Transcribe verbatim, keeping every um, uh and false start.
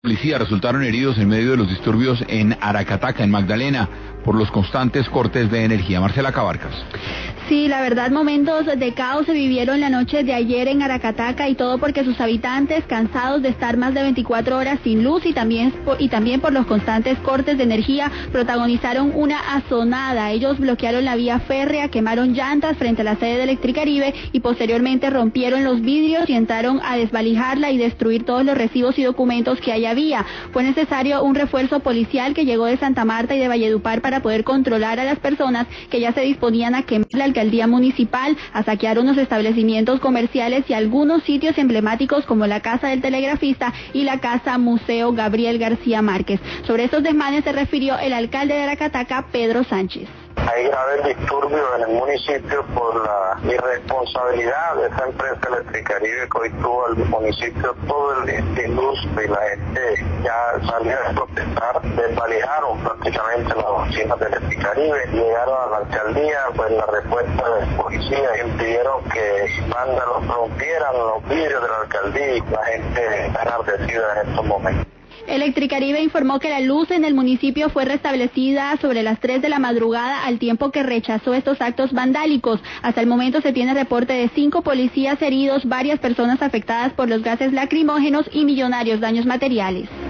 Policías resultaron heridos en medio de los disturbios en Aracataca, en Magdalena, por los constantes cortes de energía. Marcela Cabarcas. Sí, la verdad, momentos de caos se vivieron la noche de ayer en Aracataca, y todo porque sus habitantes, cansados de estar más de veinticuatro horas sin luz y también, y también por los constantes cortes de energía, protagonizaron una azonada. Ellos bloquearon la vía férrea, quemaron llantas frente a la sede de Electricaribe y posteriormente rompieron los vidrios y entraron a desvalijarla y destruir todos los recibos y documentos que ahí había. Fue necesario un refuerzo policial que llegó de Santa Marta y de Valledupar para poder controlar a las personas que ya se disponían a quemar la alcaldía municipal, a saquear unos establecimientos comerciales y algunos sitios emblemáticos como la Casa del Telegrafista y la Casa Museo Gabriel García Márquez. Sobre estos desmanes se refirió el alcalde de Aracataca, Pedro Sánchez. Hay graves disturbios en el municipio por la irresponsabilidad de esa empresa Electricaribe que hoy tuvo al municipio todo el día sin luz, y la gente ya salió a protestar, desvalijaron prácticamente las oficinas de Electricaribe, llegaron a la alcaldía, pues la respuesta de la policía impidieron que vándalos rompieran los vidrios de la alcaldía, y la gente está enardecida en estos momentos. Electricaribe informó que la luz en el municipio fue restablecida sobre las tres de la madrugada, al tiempo que rechazó estos actos vandálicos. Hasta el momento se tiene reporte de cinco policías heridos, varias personas afectadas por los gases lacrimógenos y millonarios daños materiales.